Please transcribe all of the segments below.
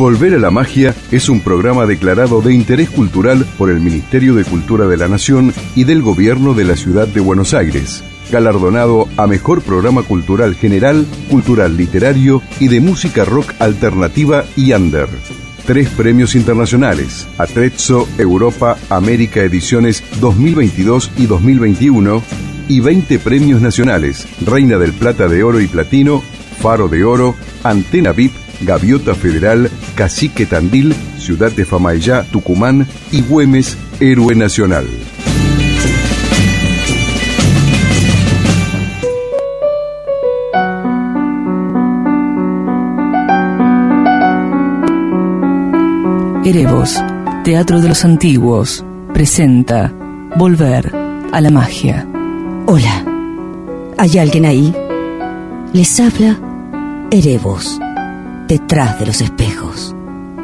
Volver a la Magia es un programa declarado de interés cultural por el Ministerio de Cultura de la Nación y del Gobierno de la Ciudad de Buenos Aires. Galardonado a Mejor Programa Cultural General, Cultural Literario y de Música Rock Alternativa y Under. 3 premios internacionales: Atrezzo Europa América Ediciones 2022 y 2021, y 20 premios nacionales: Reina del Plata de Oro y Platino, Faro de Oro, Antena VIP, Gaviota Federal, Cacique Tandil, Ciudad de Famaillá, Tucumán y Güemes, Héroe Nacional. Erebos, Teatro de los Antiguos, presenta Volver a la Magia. Hola, ¿hay alguien ahí? Les habla Erebos, detrás de los espejos.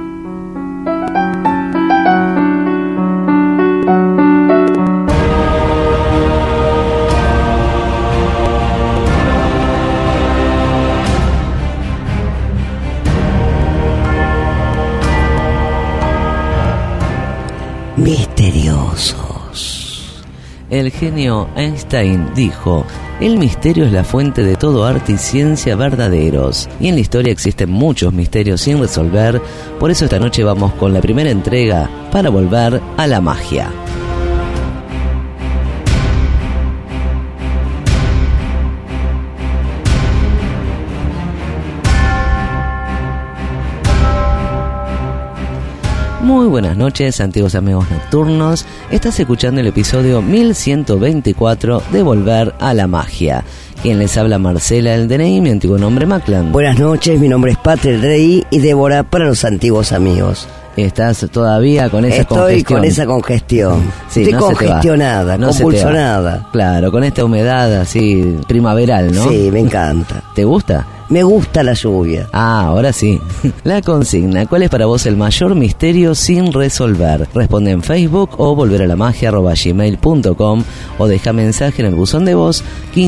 Misteriosos. El genio Einstein dijo: el misterio es la fuente de todo arte y ciencia verdaderos. Y en la historia existen muchos misterios sin resolver. Por eso esta noche vamos con la primera entrega para volver a la magia. Muy buenas noches, antiguos amigos nocturnos. Estás escuchando el episodio 1124 de Volver a la Magia. Quien les habla, Marcela, el DNI, mi antiguo nombre Maclan. Buenas noches, mi nombre es Patria, el DNI, y Débora para los antiguos amigos. ¿Estás todavía con esa congestión? Estoy con esa congestión. Sí, estoy no congestionada, compulsionada. Claro, con esta humedad así primaveral, ¿no? Sí, me encanta. ¿Te gusta? Me gusta la lluvia. Ah, ahora sí. La consigna: ¿cuál es para vos el mayor misterio sin resolver? Responde en Facebook o volveralamagia@gmail.com o deja mensaje en el buzón de voz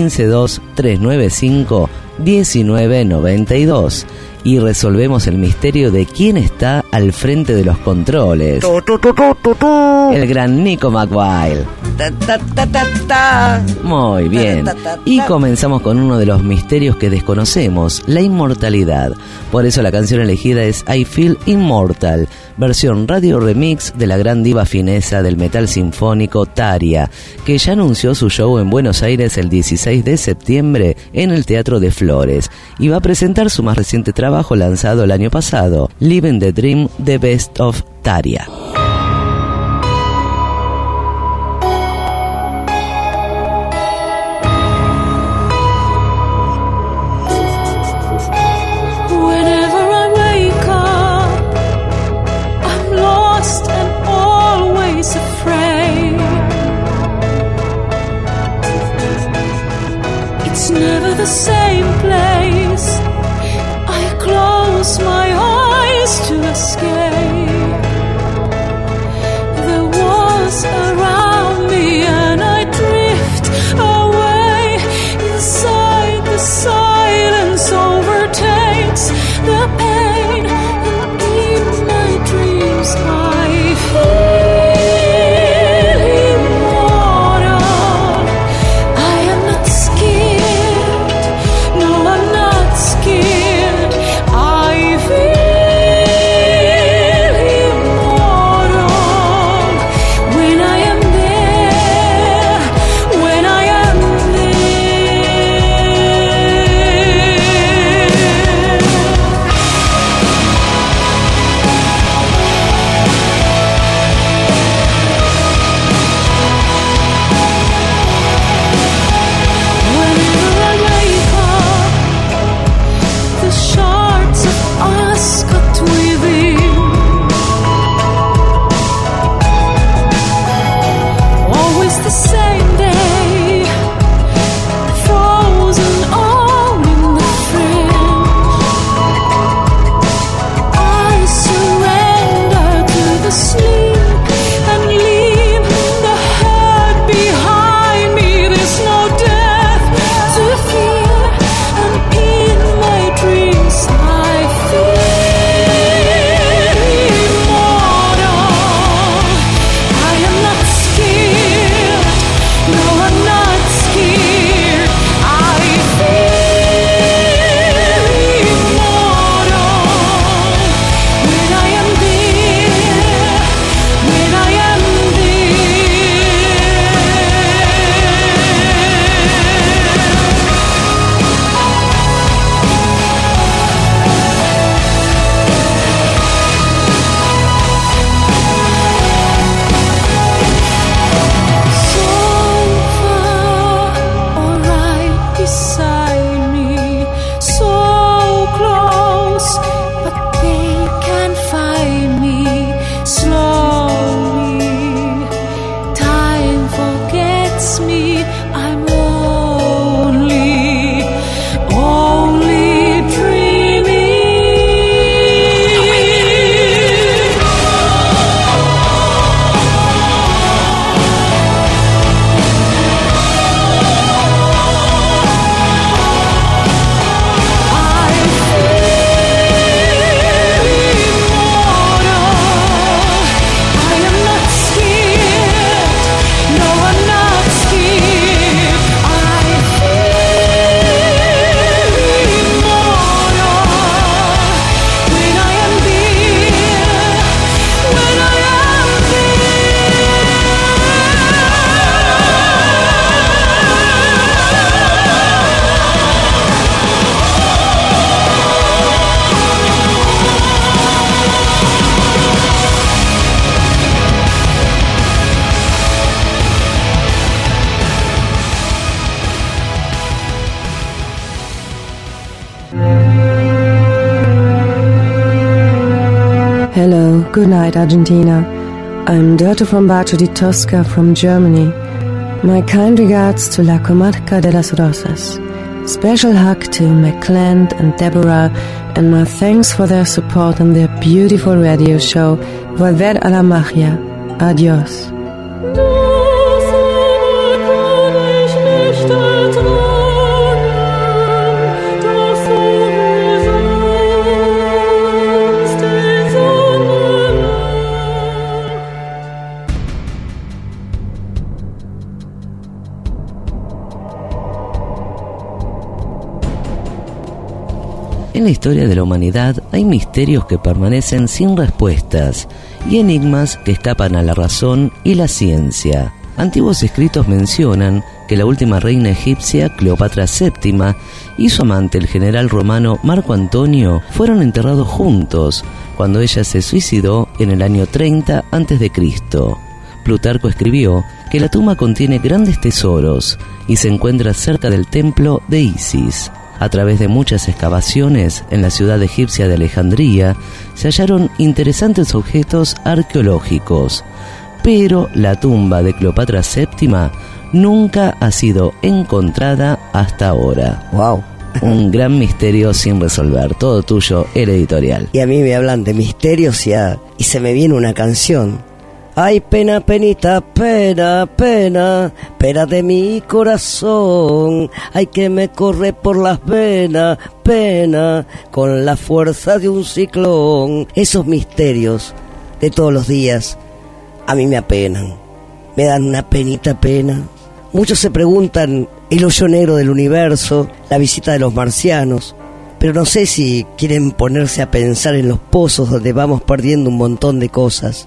152-395-1992 y resolvemos el misterio de quién está al frente de los controles. El gran Nico McWile. Muy bien. Y comenzamos con uno de los misterios que desconocemos: la inmortalidad. Por eso la canción elegida es I Feel Immortal, versión radio remix de la gran diva finesa del metal sinfónico Tarja, que ya anunció su show en Buenos Aires el 16 de septiembre en el Teatro de Flores y va a presentar su más reciente trabajo lanzado el año pasado, Living the Dream, The Best of Tarja. Never the same place. I close my eyes to escape the walls around me, and I drift away. Inside the silence overtakes the pain, and in my dreams I feel scared. I feel Hello, good night, Argentina. I'm Dörte from Bacio di Tosca from Germany. My kind regards to La Comarca de las Rosas. Special hug to McClend and Deborah, and my thanks for their support on their beautiful radio show, Volver a la Magia. Adiós. En la historia de la humanidad hay misterios que permanecen sin respuestas y enigmas que escapan a la razón y la ciencia. Antiguos escritos mencionan que la última reina egipcia, Cleopatra VII, y su amante, el general romano Marco Antonio, fueron enterrados juntos cuando ella se suicidó en el año 30 a.C. Plutarco escribió que la tumba contiene grandes tesoros y se encuentra cerca del templo de Isis. A través de muchas excavaciones en la ciudad egipcia de Alejandría se hallaron interesantes objetos arqueológicos, pero la tumba de Cleopatra VII nunca ha sido encontrada hasta ahora. ¡Wow! Un gran misterio sin resolver. Todo tuyo, el editorial. Y a mí me hablan de misterios y se me viene una canción. Ay, pena, penita, pena, pena, pena de mi corazón. Ay, que me corre por las venas, pena, con la fuerza de un ciclón. Esos misterios de todos los días a mí me apenan, me dan una penita pena. Muchos se preguntan el hoyo negro del universo, la visita de los marcianos, pero no sé si quieren ponerse a pensar en los pozos donde vamos perdiendo un montón de cosas.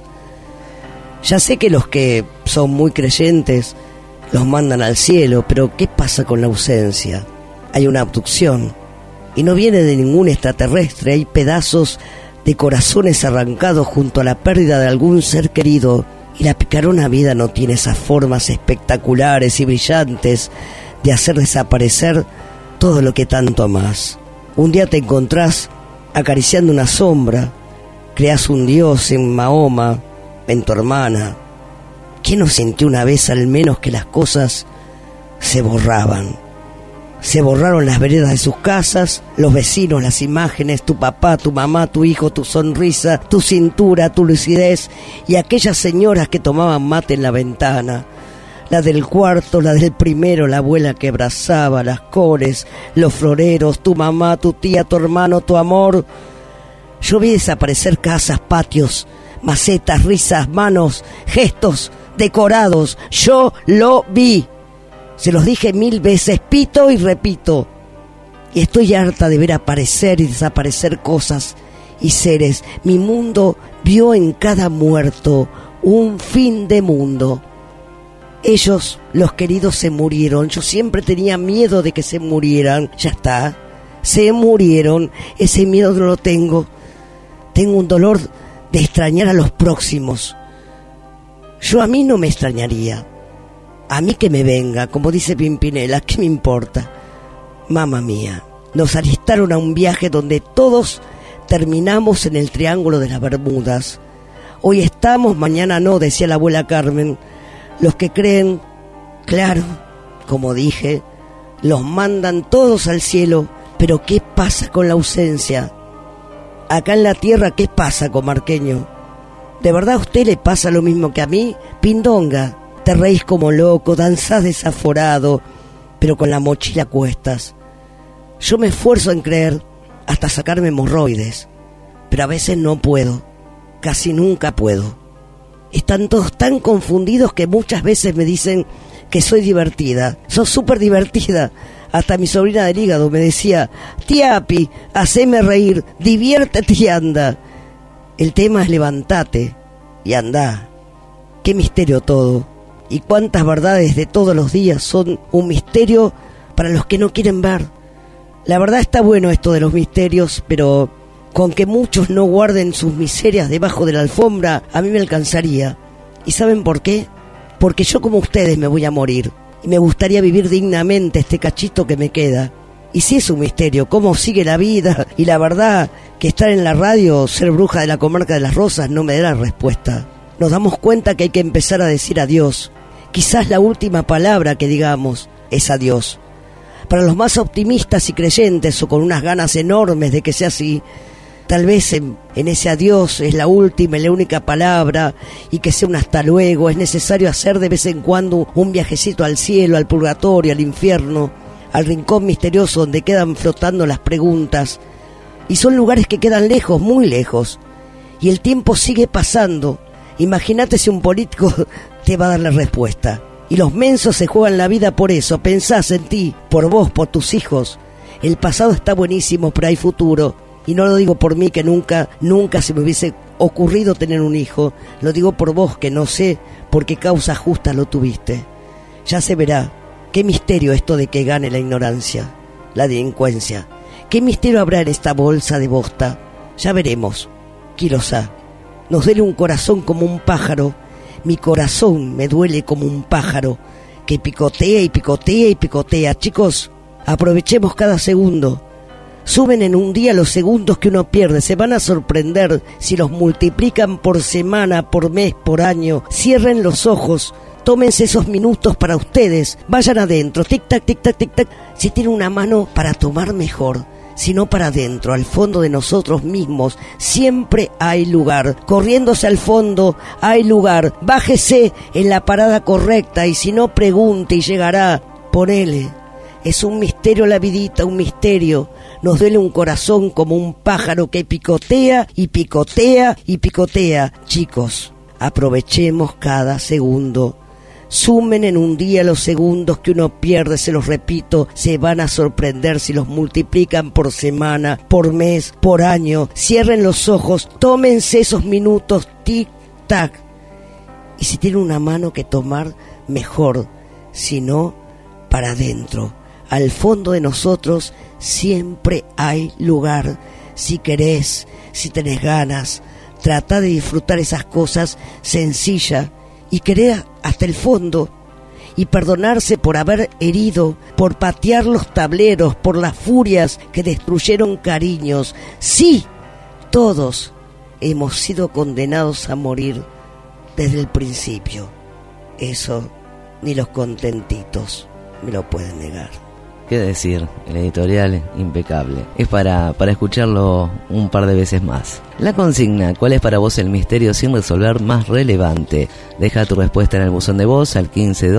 Ya sé que los que son muy creyentes los mandan al cielo, pero ¿qué pasa con la ausencia? Hay una abducción y no viene de ningún extraterrestre. Hay pedazos de corazones arrancados junto a la pérdida de algún ser querido, y la picarona vida no tiene esas formas espectaculares y brillantes de hacer desaparecer todo lo que tanto amás. Un día te encontrás acariciando una sombra, creás un dios en Mahoma, en tu hermana. ¿Quién no sintió una vez al menos que las cosas se borraban? Se borraron las veredas de sus casas, los vecinos, las imágenes, tu papá, tu mamá, tu hijo, tu sonrisa, tu cintura, tu lucidez, y aquellas señoras que tomaban mate en la ventana, la del cuarto, la del primero, la abuela que abrazaba, las cores, los floreros, tu mamá, tu tía, tu hermano, tu amor. Yo vi desaparecer casas, patios, macetas, risas, manos, gestos decorados. Yo lo vi. Se los dije 1000 veces, pito y repito. Y estoy harta de ver aparecer y desaparecer cosas y seres. Mi mundo vio en cada muerto un fin de mundo. Ellos, los queridos, se murieron. Yo siempre tenía miedo de que se murieran. Ya está. Se murieron. Ese miedo no lo tengo. Tengo un dolor de extrañar a los próximos. Yo a mí no me extrañaría. A mí que me venga, como dice Pimpinela, ¿qué me importa? Mamma mía, nos alistaron a un viaje donde todos terminamos en el Triángulo de las Bermudas. Hoy estamos, mañana no, decía la abuela Carmen. Los que creen, claro, como dije, los mandan todos al cielo. Pero ¿qué pasa con la ausencia? Acá en la tierra, ¿qué pasa, comarqueño? ¿De verdad a usted le pasa lo mismo que a mí? Pindonga, te reís como loco, danzás desaforado, pero con la mochila a cuestas. Yo me esfuerzo en creer hasta sacarme hemorroides, pero a veces no puedo, casi nunca puedo. Están todos tan confundidos que muchas veces me dicen que soy divertida. Sos súper divertida. Hasta mi sobrina del hígado me decía: tía Api, haceme reír, diviértete y anda. El tema es levantate y andá. Qué misterio todo. Y cuántas verdades de todos los días son un misterio para los que no quieren ver. La verdad está bueno esto de los misterios, pero con que muchos no guarden sus miserias debajo de la alfombra, a mí me alcanzaría. ¿Y saben por qué? Porque yo, como ustedes, me voy a morir. Y me gustaría vivir dignamente este cachito que me queda. Y si es un misterio, cómo sigue la vida. Y la verdad que estar en la radio, ser bruja de la comarca de Las Rosas, no me da la respuesta. Nos damos cuenta que hay que empezar a decir adiós. Quizás la última palabra que digamos es adiós. Para los más optimistas y creyentes o con unas ganas enormes de que sea así, tal vez en ese adiós es la última y la única palabra, y que sea un hasta luego. Es necesario hacer de vez en cuando un viajecito al cielo, al purgatorio, al infierno, al rincón misterioso donde quedan flotando las preguntas. Y son lugares que quedan lejos, muy lejos, y el tiempo sigue pasando. Imagínate si un político te va a dar la respuesta. Y los mensos se juegan la vida por eso. Pensás en ti, por vos, por tus hijos. El pasado está buenísimo, pero hay futuro. Y no lo digo por mí, que nunca se me hubiese ocurrido tener un hijo. Lo digo por vos, que no sé por qué causa justa lo tuviste. Ya se verá. Qué misterio esto de que gane la ignorancia, la delincuencia. Qué misterio habrá en esta bolsa de bosta. Ya veremos. Quilosá, nos duele un corazón como un pájaro. Mi corazón me duele como un pájaro que picotea y picotea y picotea. Chicos, aprovechemos cada segundo. Suben en un día los segundos que uno pierde. Se van a sorprender si los multiplican por semana, por mes, por año. Cierren los ojos. Tómense esos minutos para ustedes. Vayan adentro. Tic-tac, tic-tac, tic-tac. Si tienen una mano para tomar, mejor. Sino para adentro, al fondo de nosotros mismos. Siempre hay lugar. Corriéndose al fondo, hay lugar. Bájese en la parada correcta, y si no, pregunte y llegará. Ponele. Es un misterio la vidita, un misterio. Nos duele un corazón como un pájaro que picotea y picotea y picotea. Chicos, aprovechemos cada segundo. Sumen en un día los segundos que uno pierde, se los repito. Se van a sorprender si los multiplican por semana, por mes, por año. Cierren los ojos, tómense esos minutos, tic-tac. Y si tienen una mano que tomar, mejor. Si no, para adentro. Al fondo de nosotros siempre hay lugar. Si querés, si tenés ganas, trata de disfrutar esas cosas sencillas y querer hasta el fondo, y perdonarse por haber herido, por patear los tableros, por las furias que destruyeron cariños. Sí, todos hemos sido condenados a morir desde el principio. Eso ni los contentitos me lo pueden negar. ¿Qué decir? El editorial impecable. Es para escucharlo un par de veces más. La consigna: ¿cuál es para vos el misterio sin resolver más relevante? Deja tu respuesta en el buzón de voz al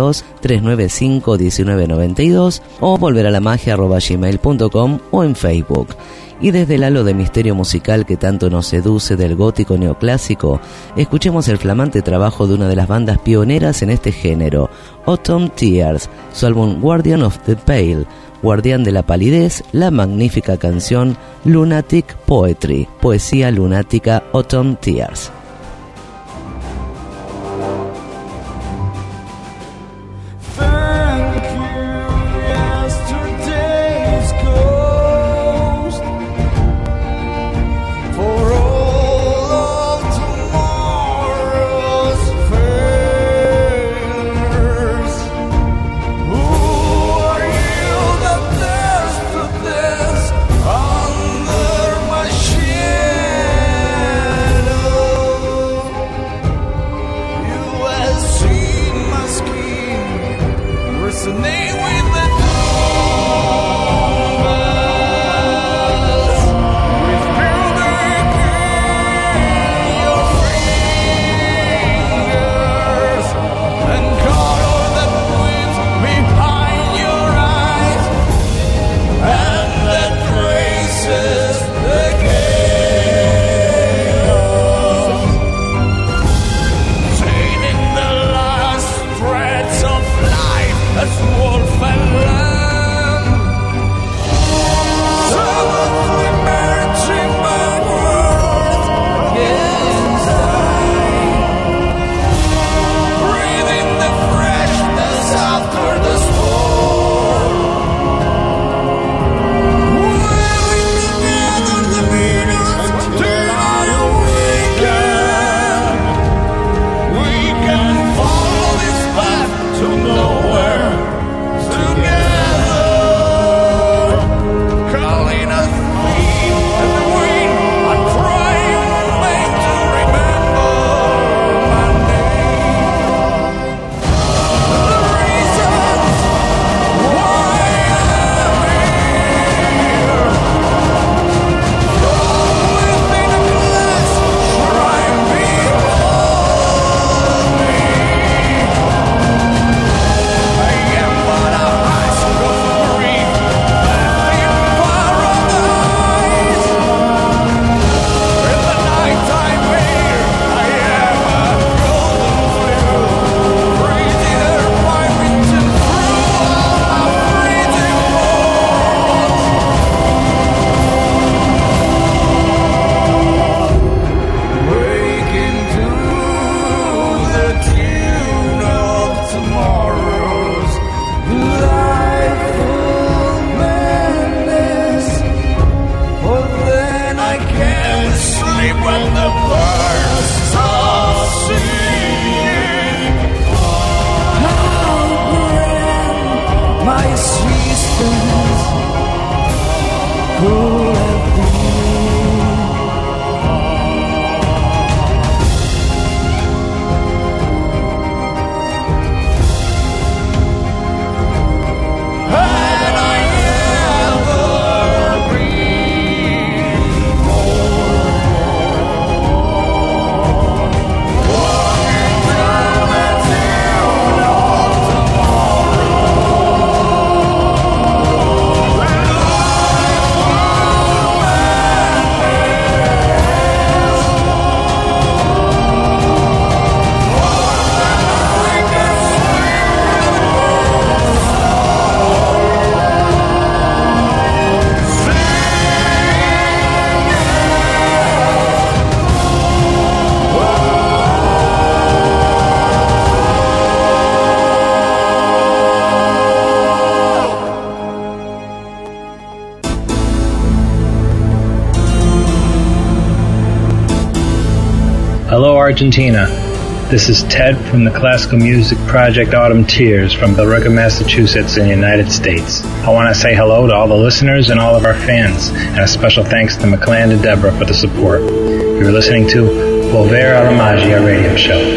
152-395-1992 o volveralamagia@gmail.com o en Facebook. Y desde el halo de misterio musical que tanto nos seduce del gótico neoclásico, escuchemos el flamante trabajo de una de las bandas pioneras en este género, Autumn Tears, su álbum Guardian of the Pale, Guardián de la Palidez, la magnífica canción Lunatic Poetry, poesía lunática Autumn Tears. Under my shadow could have been. Had I ever breathed more, walking through the tune of Hello, Argentina. This is Ted from the classical music project Autumn Tears from Billerica, Massachusetts in the United States. I want to say hello to all the listeners and all of our fans, and a special thanks to McCland and Deborah for the support. You're listening to Volver a la Magia radio show.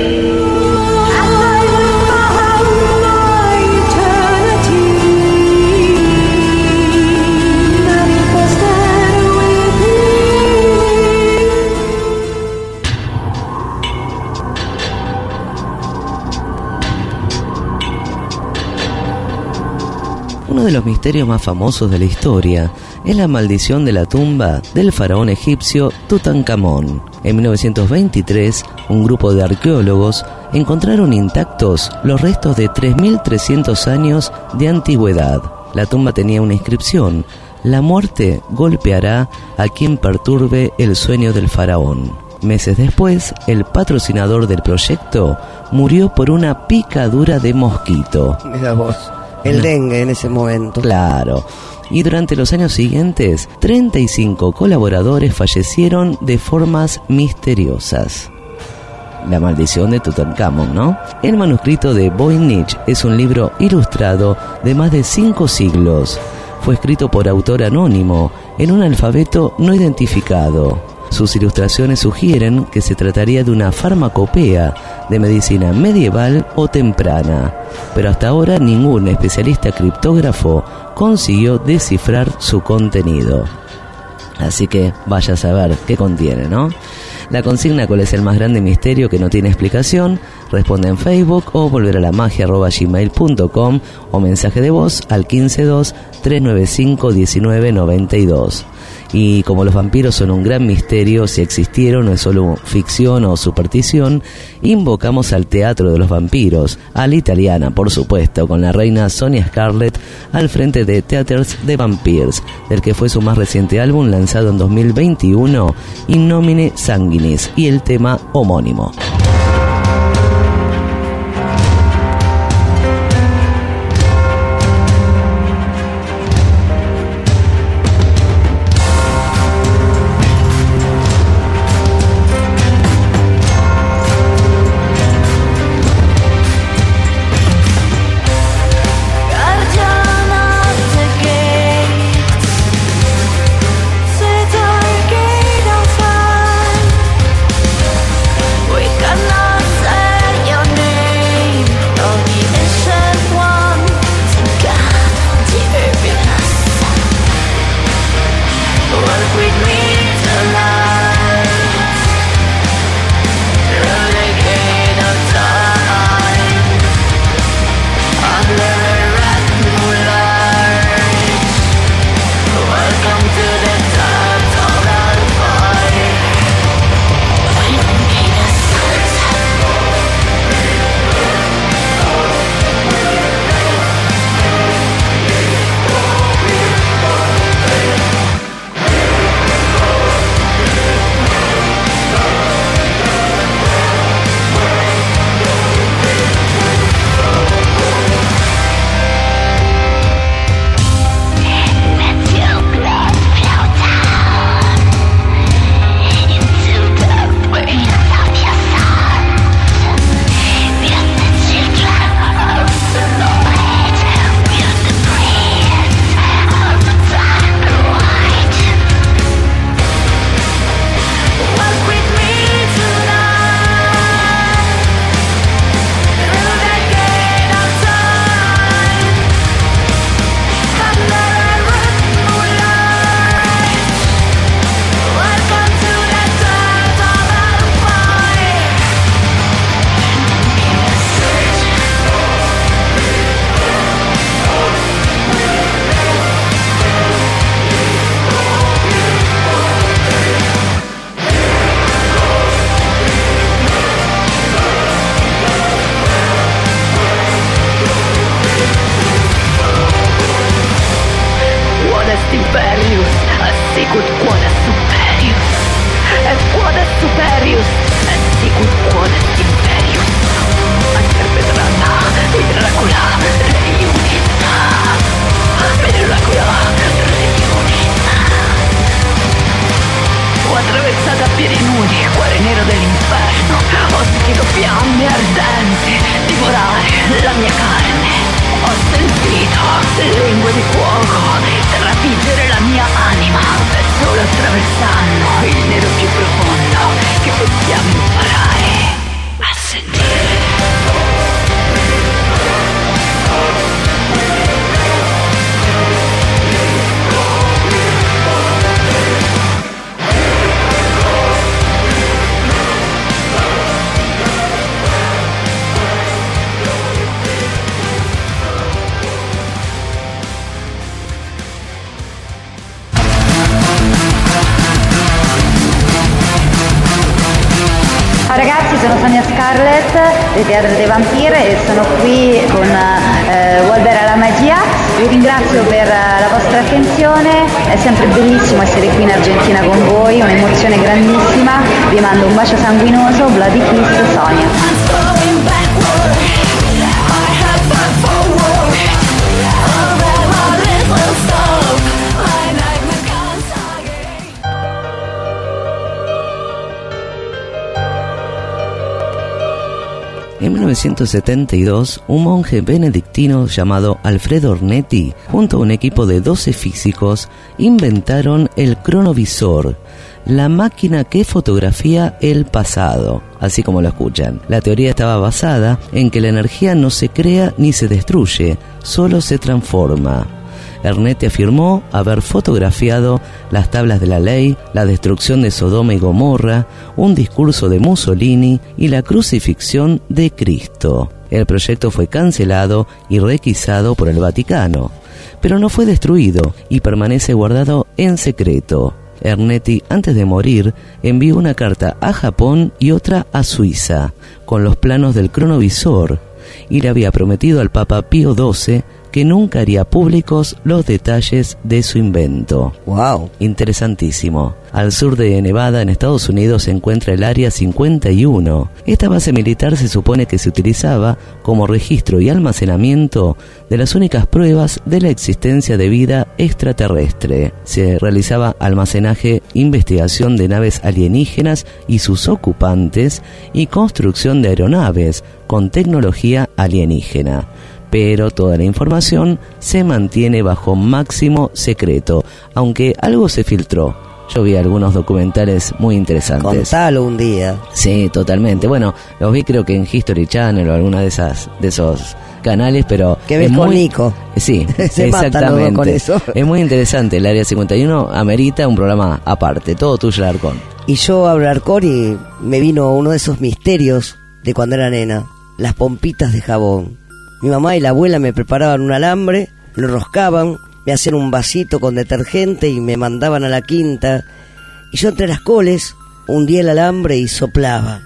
Uno de los misterios más famosos de la historia es la maldición de la tumba del faraón egipcio Tutankamón. En 1923, un grupo de arqueólogos encontraron intactos los restos de 3.300 años de antigüedad. La tumba tenía una inscripción: la muerte golpeará a quien perturbe el sueño del faraón. Meses después, el patrocinador del proyecto murió por una picadura de mosquito. Mira vos. El dengue en ese momento. Claro. Y durante los años siguientes, 35 colaboradores fallecieron de formas misteriosas. La maldición de Tutankamón, ¿no? El manuscrito de Voynich es un libro ilustrado de más de 5 siglos. Fue escrito por autor anónimo en un alfabeto no identificado. Sus ilustraciones sugieren que se trataría de una farmacopea de medicina medieval o temprana, pero hasta ahora ningún especialista criptógrafo consiguió descifrar su contenido. Así que vaya a saber qué contiene, ¿no? La consigna ¿cuál es el más grande misterio que no tiene explicación? Responde en Facebook o volveralamagia@gmail.com o mensaje de voz al 152-395-1992. Y como los vampiros son un gran misterio, si existieron, no es solo ficción o superstición, invocamos al teatro de los vampiros, a la italiana, por supuesto, con la reina Sonia Scarlett al frente de Theatres de Vampires, del que fue su más reciente álbum lanzado en 2021, In Nomine Sanguinis, y el tema homónimo. We can est imperius, sicut quod est superius, et quod est superius, et sicut quod est imperius, interpetrata, miracula, reunita, miracula, reunita. Ho attraversato a piedi nudi, cuore nero dell'inferno, ho sentito fiamme ardenti divorare la mia carne, ho sentito lingue di fuoco trafiggere la mia anima, e solo attraversando il nero più profondo che possiamo imparare a sentire. Ciao ragazzi, sono Sonia Scarlett del Teatro dei Vampire e sono qui con Volver a la Magia. Vi ringrazio per la vostra attenzione, è sempre bellissimo essere qui in Argentina con voi, un'emozione grandissima. Vi mando un bacio sanguinoso, Bloody Kiss, Sonia. En 1972, un monje benedictino llamado Alfredo Ornetti, junto a un equipo de 12 físicos, inventaron el cronovisor, la máquina que fotografía el pasado, así como lo escuchan. La teoría estaba basada en que la energía no se crea ni se destruye, solo se transforma. Ornetti afirmó haber fotografiado las tablas de la ley, la destrucción de Sodoma y Gomorra, un discurso de Mussolini y la crucifixión de Cristo. El proyecto fue cancelado y requisado por el Vaticano, pero no fue destruido y permanece guardado en secreto. Ornetti, antes de morir, envió una carta a Japón y otra a Suiza, con los planos del cronovisor, y le había prometido al Papa Pío XII que nunca haría públicos los detalles de su invento. ¡Wow! Interesantísimo. Al sur de Nevada, en Estados Unidos, se encuentra el Área 51. Esta base militar se supone que se utilizaba como registro y almacenamiento de las únicas pruebas de la existencia de vida extraterrestre. Se realizaba almacenaje, investigación de naves alienígenas y sus ocupantes y construcción de aeronaves con tecnología alienígena. Pero toda la información se mantiene bajo máximo secreto, aunque algo se filtró. Yo vi algunos documentales muy interesantes. Contalo un día. Sí, totalmente. Bueno, los vi creo que en History Channel o alguna de esos canales, pero que ves con Nico. Sí, se exactamente. Con eso. Es muy interesante. El Área 51 amerita un programa aparte. Todo tuyo, Alarcón. Y yo abro Alarcón y me vino uno de esos misterios de cuando era nena. Las pompitas de jabón. Mi mamá y la abuela me preparaban un alambre, lo roscaban, me hacían un vasito con detergente y me mandaban a la quinta. Y yo entre las coles hundía el alambre y soplaba.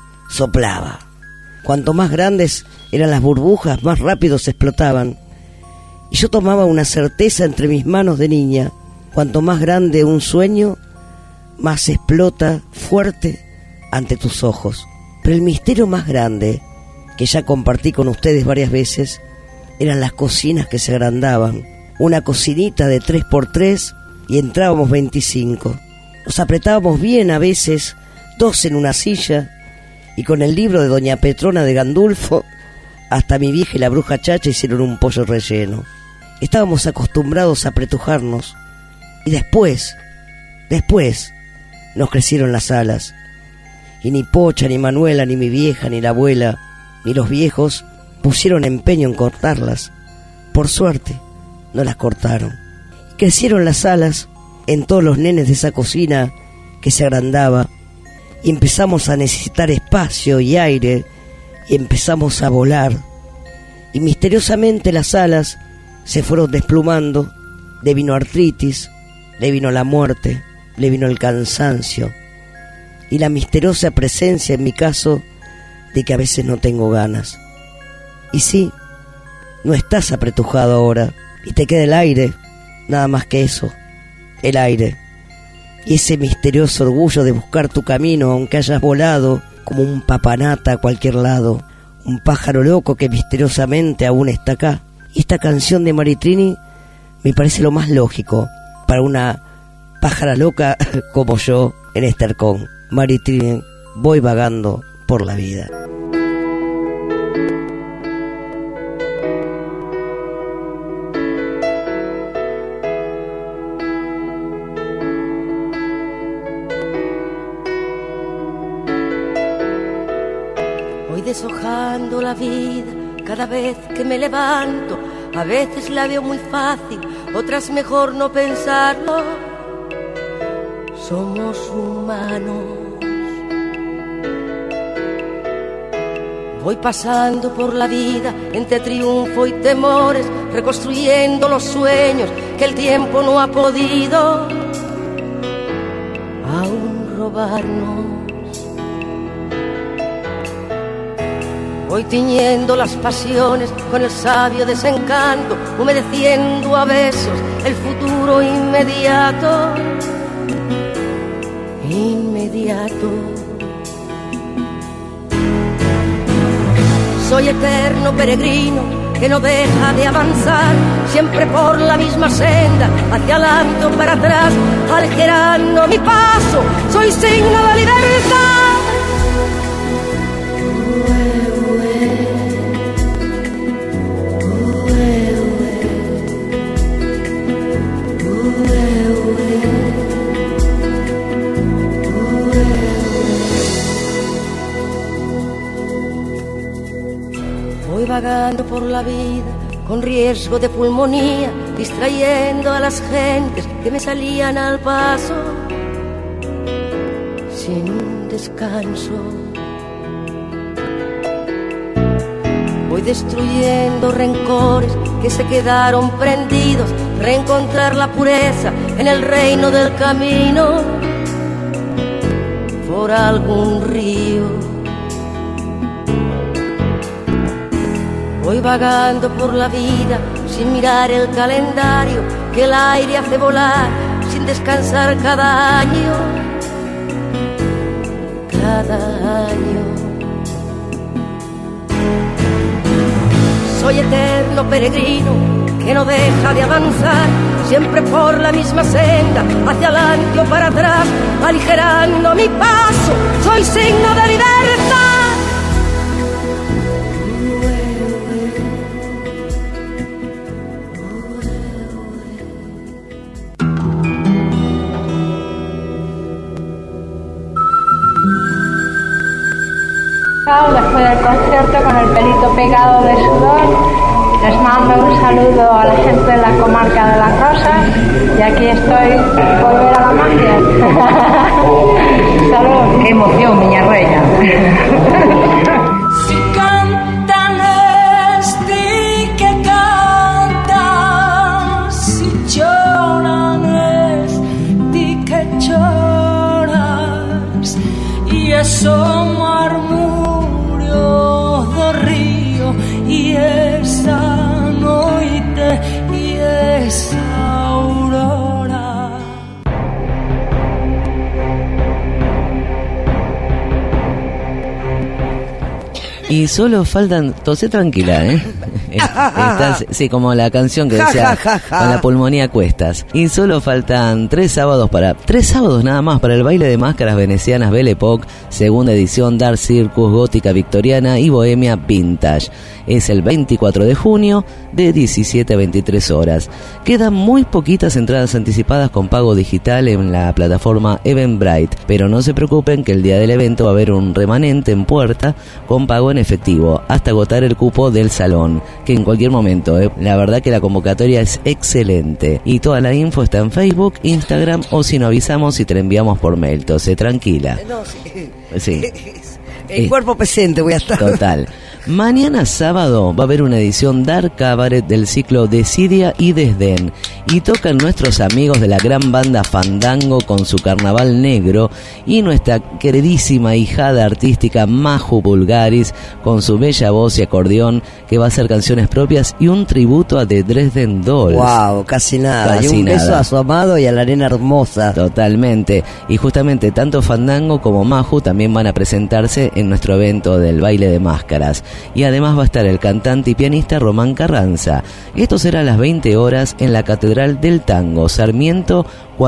Cuanto más grandes eran las burbujas, más rápido se explotaban. Y yo tomaba una certeza entre mis manos de niña. Cuanto más grande un sueño, más explota fuerte ante tus ojos. Pero el misterio más grande, que ya compartí con ustedes varias veces, eran las cocinas que se agrandaban. Una cocinita de 3x3 y entrábamos 25. Nos apretábamos bien a veces, 2 en una silla, y con el libro de Doña Petrona de Gandulfo, hasta mi vieja y la bruja Chacha hicieron un pollo relleno. Estábamos acostumbrados a apretujarnos, y después, nos crecieron las alas, y ni Pocha, ni Manuela, ni mi vieja, ni la abuela, ni los viejos pusieron empeño en cortarlas. Por suerte, no las cortaron. Crecieron las alas en todos los nenes de esa cocina que se agrandaba, y empezamos a necesitar espacio y aire, y empezamos a volar, y misteriosamente las alas se fueron desplumando. Le vino artritis, le vino la muerte, le vino el cansancio, y la misteriosa presencia en mi caso de que a veces no tengo ganas. Y sí, no estás apretujado ahora, y te queda el aire, nada más que eso, el aire. Y ese misterioso orgullo de buscar tu camino, aunque hayas volado como un papanata a cualquier lado, un pájaro loco que misteriosamente aún está acá. Y esta canción de Maritrini me parece lo más lógico para una pájara loca como yo en este arcón. Maritrini, voy vagando por la vida. Voy deshojando la vida cada vez que me levanto. A veces la veo muy fácil, otras mejor no pensarlo. Somos humanos. Voy pasando por la vida entre triunfo y temores, reconstruyendo los sueños que el tiempo no ha podido aún robarnos. Voy tiñendo las pasiones con el sabio desencanto, humedeciendo a besos el futuro inmediato. Inmediato. Soy eterno peregrino que no deja de avanzar, siempre por la misma senda, hacia adelante o para atrás, aligerando mi paso. Soy signo de libertad. Voy vagando por la vida con riesgo de pulmonía, distrayendo a las gentes que me salían al paso sin un descanso. Voy destruyendo rencores que se quedaron prendidos, reencontrar la pureza en el reino del camino por algún río. Voy vagando por la vida sin mirar el calendario que el aire hace volar sin descansar cada año. Cada año. Soy eterno peregrino que no deja de avanzar, siempre por la misma senda, hacia adelante o para atrás, aligerando mi paso. Soy signo de libertad. Después del concierto con el pelito pegado de sudor, les mando un saludo a la gente de la comarca de Las Rosas y aquí estoy, volver a la magia. Salud. Qué emoción, miña reina. Si cantan ti que cantas, si lloran ti que lloras, y eso y esa noite y esa aurora. Y solo faltan... Tosé tranquila, ¿eh? Estás, sí, como la canción que decía con la pulmonía a cuestas. Y solo faltan 3 sábados nada más para el baile de máscaras venecianas Belle Époque, segunda edición, Dark Circus, gótica victoriana y bohemia vintage. Es el 24 de junio de 17 a 23 horas. Quedan muy poquitas entradas anticipadas con pago digital en la plataforma Eventbrite, pero no se preocupen que el día del evento va a haber un remanente en puerta con pago en efectivo hasta agotar el cupo del salón, que en cualquier momento, la verdad que la convocatoria es excelente y toda la info está en Facebook, Instagram o si no avisamos y te la enviamos por mail. Entonces tranquila. No, sí. Sí. El cuerpo presente voy a estar. Total. Mañana sábado va a haber una edición Dark Cabaret del ciclo Desidia y Desdén, y tocan nuestros amigos de la gran banda Fandango con su Carnaval Negro y nuestra queridísima hijada artística Maju Bulgaris con su bella voz y acordeón, que va a hacer canciones propias y un tributo a The Dresden Dolls. Wow, casi nada. Casi y un beso nada. a su amado y a la nena hermosa. Totalmente. Y justamente tanto Fandango como Maju también van a presentarse en nuestro evento del baile de máscaras. Y además va a estar el cantante y pianista Román Carranza. Esto será a las 20 horas en la Catedral del Tango, Sarmiento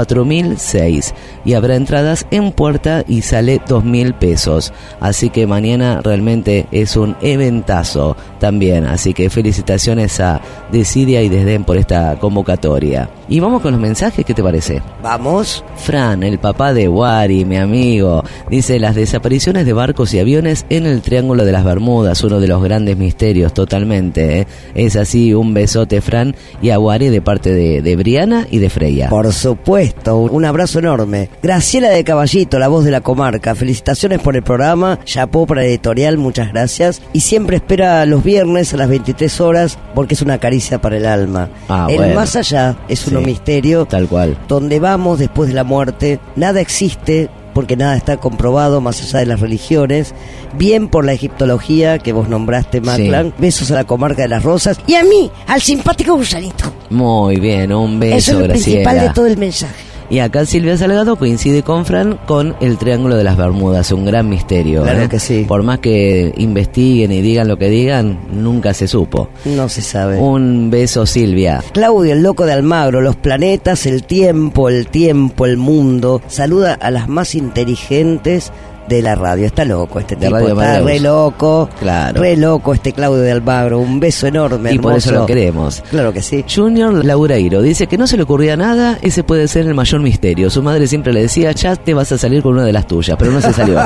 4006. Y habrá entradas en puerta y sale 2.000 pesos. Así que mañana realmente es un eventazo también. Así que felicitaciones a Desidia y Desdén por esta convocatoria. Y vamos con los mensajes, ¿qué te parece? Vamos. Fran, el papá de Wari, mi amigo, dice: las desapariciones de barcos y aviones en el Triángulo de las Bermudas, uno de los grandes misterios, totalmente, ¿eh? Es así, un besote, Fran, y a Wari de parte de Briana y de Freya. Por supuesto, un abrazo enorme. Graciela de Caballito, la voz de la comarca, felicitaciones por el programa, chapó para el editorial, muchas gracias, y siempre espera los viernes a las 23 horas porque es una caricia para el alma. El bueno. más allá es un misterio, tal cual. Donde vamos después de la muerte, nada existe porque nada está comprobado más allá de las religiones, bien por la egiptología que vos nombraste, Maclan. Sí. Besos a la comarca de las Rosas y a mí, al simpático gusanito. Muy bien, un beso, eso es lo Graciela. Principal de todo el mensaje. Y acá Silvia Salgado coincide con Fran con el Triángulo de las Bermudas, un gran misterio. Claro que sí. Por más que investiguen y digan lo que digan, nunca se supo. No se sabe. Un beso, Silvia. Claudio, el loco de Almagro, los planetas, el tiempo, el mundo. Saluda a las más inteligentes de la radio. Está loco este tipo, está re loco. Claro. Re loco este Claudio de Almagro. Un beso enorme, y hermoso. por eso lo queremos. Claro que sí. Junior Laureiro dice que no se le ocurría nada, ese puede ser el mayor misterio. Su madre siempre le decía: ya te vas a salir con una de las tuyas, pero no se salió.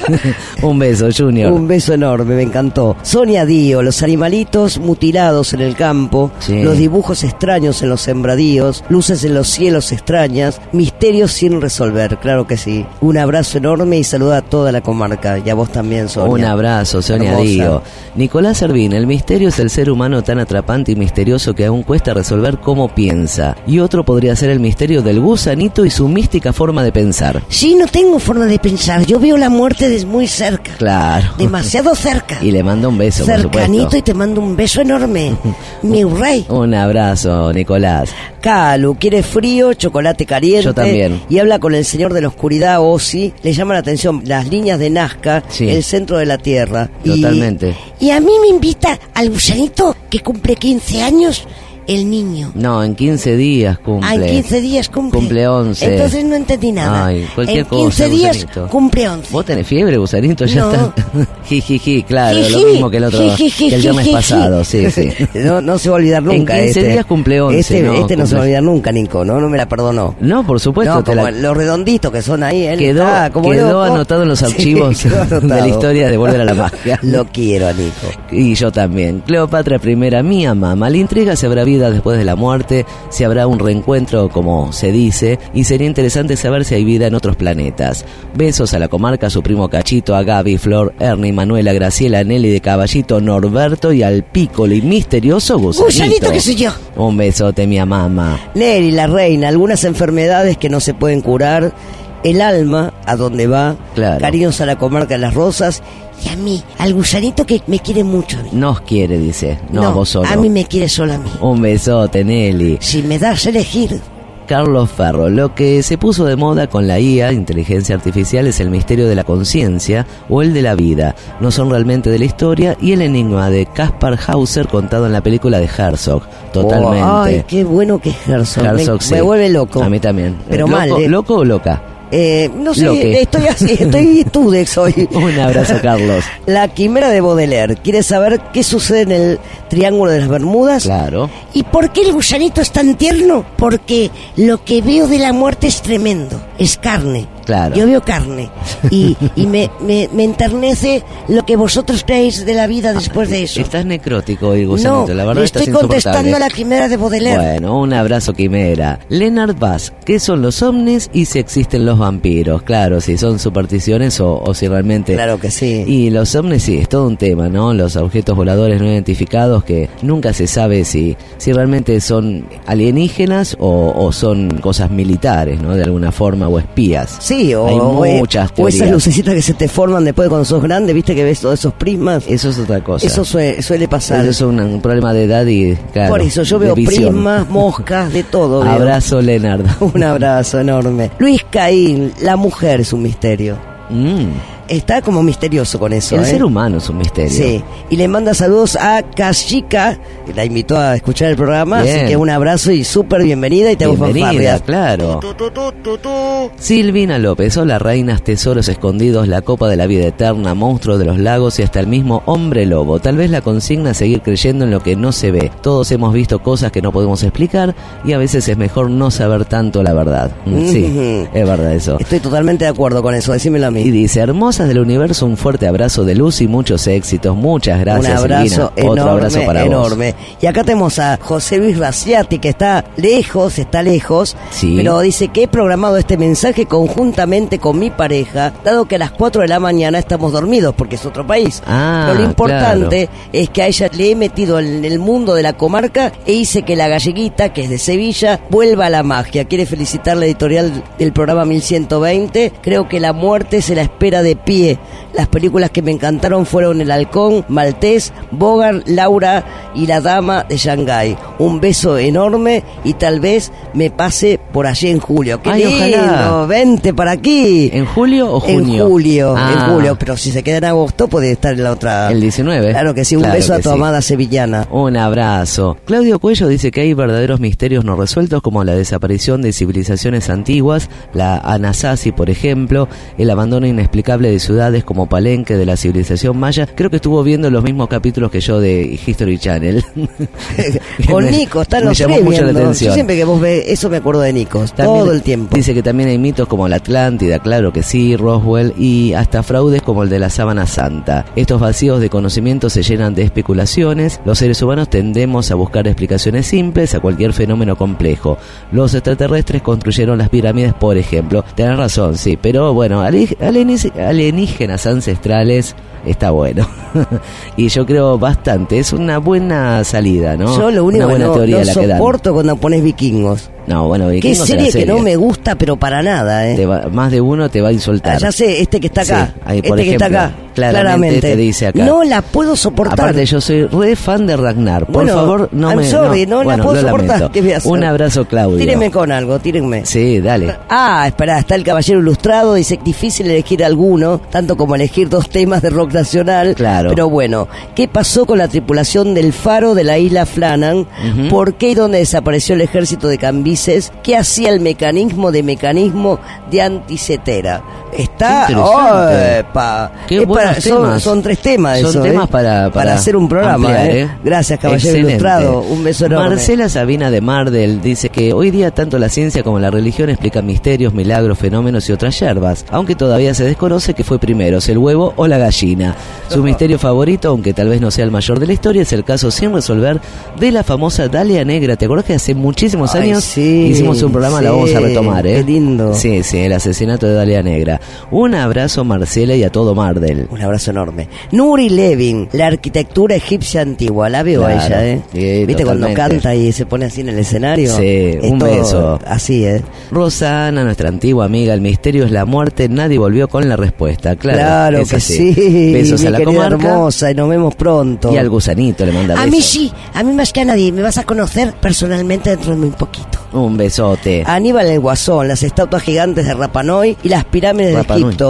Un beso, Junior. Un beso enorme, me encantó. Sonia Dío, los animalitos mutilados en el campo, sí. Los dibujos extraños en los sembradíos, luces en los cielos extrañas, misterios sin resolver, claro que sí. Un abrazo enorme y saluda a toda la comarca, y a vos también, Sonia. Un abrazo, Sonia Dío. Nicolás Servín, el misterio es el ser humano tan atrapante y misterioso que aún cuesta resolver cómo piensa. Y otro podría ser el misterio del gusanito y su mística forma de pensar. Sí, no tengo forma de pensar, yo veo la muerte desde muy cerca. Claro. Demasiado cerca. Y le mando un beso, cercanito, por supuesto. Y te mando un beso enorme. Mi rey. Un abrazo, Nicolás. Calu, quiere frío, chocolate caliente. Yo también. Y habla con el señor de la oscuridad, Ozzy. Le llama la atención las líneas de Nazca, sí. El centro de la Tierra. Totalmente. Y a mí me invita al gusanito que cumple 15 años. El niño. No, en 15 días cumple. En 15 días cumple. Cumple 11. Entonces no entendí nada. Ay, cualquier cosa, 15 días gusanito. Cumple 11. ¿Vos tenés fiebre, gusanito? Ya no. está. Jijiji, claro, Jiji, lo mismo que el otro, que el viernes pasado, sí, sí. No se va a olvidar nunca. En 15 días cumple 11. Este no se va a olvidar nunca, Nico, ¿no? No me la perdonó. No, por supuesto. No, como los redonditos que son ahí. Él quedó anotado en los archivos de la historia de Volver a la Magia. Lo quiero a Nico. Y yo también. Cleopatra I, mía mamá. La intriga si habrá vida después de la muerte, si habrá un reencuentro, como se dice, y sería interesante saber si hay vida en otros planetas. Besos a la comarca, a su primo Cachito, a Gaby, Flor, Ernie, Manuela, Graciela, Nelly de Caballito, Norberto y al pícolo y misterioso gusanito. Gusanito que soy yo. Un besote, mi mamá. Nelly, la reina, algunas enfermedades que no se pueden curar, el alma, a donde va, claro. Cariños a la comarca de las Rosas. Y a mí, al gusanito que me quiere mucho a mí. Nos quiere, dice. No, vos solo. A mí me quiere solo a mí. Un besote, Nelly. Si me das a elegir. Carlos Ferro, lo que se puso de moda con la IA, inteligencia artificial, es el misterio de la conciencia o el de la vida. No son realmente de la historia, y el enigma de Kaspar Hauser contado en la película de Herzog. Totalmente. Oh, ay, qué bueno que es Herzog. Me vuelve loco. A mí también. Pero ¿Loco, mal, ¿Loco o loca? No sé, estoy así, estoy Tudex hoy. Un abrazo, Carlos. La quimera de Baudelaire. ¿Quieres saber qué sucede en el Triángulo de las Bermudas? Claro. ¿Y por qué el gusanito es tan tierno? Porque lo que veo de la muerte es tremendo. Es carne, Claro. Yo veo carne. Y me enternece lo que vosotros creéis de la vida después de eso. Estás necrótico hoy, Gusanito. La verdad, estoy estás insoportable. contestando a la quimera de Baudelaire. Bueno, un abrazo, quimera. Leonard Bass, ¿qué son los ovnis y si existen los vampiros? Claro, si son supersticiones o si realmente... Claro que sí. Y los ovnis sí, es todo un tema, ¿no? Los objetos voladores no identificados que nunca se sabe si realmente son alienígenas o son cosas militares, ¿no? De alguna forma, o espías. Sí, hay muchas teorías. O esas lucecitas que se te forman después de cuando sos grande, viste que ves todos esos prismas. Eso es otra cosa. Eso suele pasar. Eso es un problema de edad y, claro, por eso yo veo prismas, moscas, de todo. Abrazo, Leonardo. Un abrazo enorme. Luis Caín, la mujer es un misterio. Está como misterioso con eso. El ser humano es un misterio. Sí. Y le manda saludos a Kashika, que la invitó a escuchar el programa. Bien. Así que un abrazo y súper bienvenida. Y te hago fanfarria. Claro. Silvina López, hola reinas, tesoros escondidos, la copa de la vida eterna, monstruos de los lagos y hasta el mismo hombre lobo. Tal vez la consigna es seguir creyendo en lo que no se ve. Todos hemos visto cosas que no podemos explicar y a veces es mejor no saber tanto la verdad. Sí, es verdad eso. Estoy totalmente de acuerdo con eso, decímelo a mí. Y dice, hermosas del universo, un fuerte abrazo de luz y muchos éxitos. Muchas gracias, un abrazo Silvina. Otro abrazo para enorme. vos. Y acá tenemos a José Luis Raciati, que está lejos, sí. Pero dice que he programado este mensaje conjuntamente con mi pareja, dado que a las 4 de la mañana estamos dormidos, porque es otro país. Pero lo importante es que a ella le he metido en el mundo de la comarca e hice que la galleguita, que es de Sevilla, vuelva a la magia. Quiere felicitar la editorial del programa 1120. Creo que la muerte se la espera de pie. Las películas que me encantaron fueron El Halcón, Maltés, Bogart, Laura y La Dama de Shanghái. Un beso enorme y tal vez me pase por allí en julio. ¡Qué lindo! Ojalá. Vente para aquí. ¿En julio o junio? En julio. Pero si se queda en agosto puede estar en la otra. El 19. Claro que sí. Un beso a tu amada sevillana. Un abrazo. Claudio Cuello dice que hay verdaderos misterios no resueltos, como la desaparición de civilizaciones antiguas, la Anasazi, por ejemplo, el abandono inexplicable de ciudades como Palenque de la civilización maya. Creo que estuvo viendo los mismos capítulos que yo de History Channel. Con Nico, están los tres mucho viendo. la atención. Yo siempre que vos ves eso me acuerdo de Nico, todo el tiempo. Dice que también hay mitos como la Atlántida, claro que sí, Roswell, y hasta fraudes como el de la Sábana Santa. Estos vacíos de conocimiento se llenan de especulaciones. Los seres humanos tendemos a buscar explicaciones simples a cualquier fenómeno complejo. Los extraterrestres construyeron las pirámides, por ejemplo. Tenés razón, sí, pero bueno, alienígenas ancestrales está bueno. Y yo creo bastante, es una buena salida, ¿no? Yo lo único una buena que teoría no la que dan. soporto cuando pones Vikingos. No, bueno, Vikingos. Qué serie que no me gusta, pero para nada, más de uno te va a insultar. Ya sé, este que está acá. Sí, ahí, este por ejemplo, que está acá. Claramente te dice acá. No la puedo soportar. Aparte, yo soy re fan de Ragnar. Por favor, no me... no la puedo soportar. ¿Qué voy a hacer? Un abrazo, Claudio. Tírenme con algo, tírenme. Sí, dale. Espera, está el Caballero Ilustrado. Dice difícil elegir alguno, tanto como elegir dos temas de rock nacional. Claro. Pero bueno, ¿qué pasó con la tripulación del Faro de la isla Flannan? ¿Por qué y dónde desapareció el ejército de Cambises? ¿Qué hacía el mecanismo de Anticetera? Está... Qué buenos temas. Son tres temas. Son temas para hacer un programa. Ampliar, Gracias, Caballero Excelente. Ilustrado. Un beso enorme. Marcela Sabina de Mardel dice que hoy día tanto la ciencia como la religión explican misterios, milagros, fenómenos y otras yerbas, aunque todavía se desconoce qué fue primero, si el huevo o la gallina. Su misterio favorito, aunque tal vez no sea el mayor de la historia, es el caso sin resolver de la famosa Dalia Negra. ¿Te acuerdas que hace muchísimos años hicimos un programa? La vamos a retomar, Qué lindo. Sí, el asesinato de Dalia Negra. Un abrazo, Marcela, y a todo Mardel. Un abrazo enorme. Nuri Levin, la arquitectura egipcia antigua. La veo a ella, Sí, ¿viste totalmente. Cuando canta y se pone así en el escenario? Sí, un beso. Así, Rosana, nuestra antigua amiga, el misterio es la muerte, nadie volvió con la respuesta. Claro que así. Sí. Besos a la comarca. Hermosa, y nos vemos pronto. Y al gusanito le manda besos. A mí sí, a mí más que a nadie. Me vas a conocer personalmente dentro de muy poquito. Un besote. Aníbal el Guasón, las estatuas gigantes de Rapa Nui y las pirámides de Egipto.